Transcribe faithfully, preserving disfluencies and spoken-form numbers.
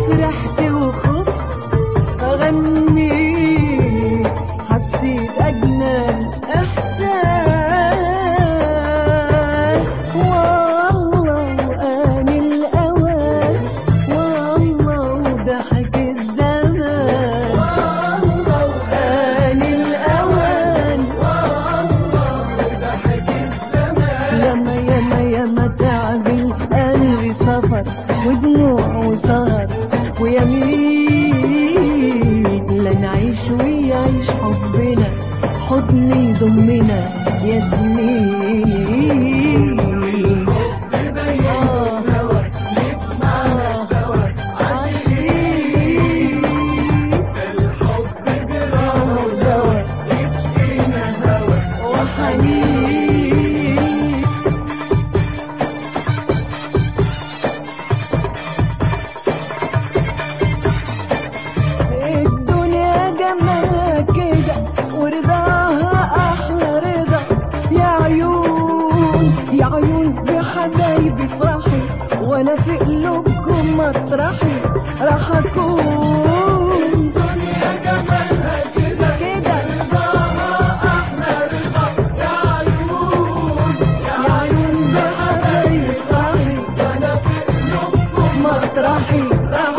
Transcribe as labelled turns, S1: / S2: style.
S1: فرحت وخفت أغني، حسيت أجمل إحساس. والله وآن الأوان، والله وضحك الزمان، والله وآن الأوان، والله وضحك الزمان. ياما ياما ياما تعب القلب سفر ودموع وسهر ويمين، لا نعيش ويعيش حبنا، حضن يضمنا يا سنين. الحب بين هوا يجمعنا سوا عايشين، الحب جرام ودوا يسقينا هوا وحنين. الدنيا جمالها كده ورضاها أحلى رضا، يا عيون يا عيون بحبايبي افرحي، وأنا في قلوبكم مطرحي راح أكون. الدنيا جمالها كده كده ورضاها أحلى رضا، يا عيون يا عيون بحبايبي افرحي، وأنا في قلوبكم مطرحي راح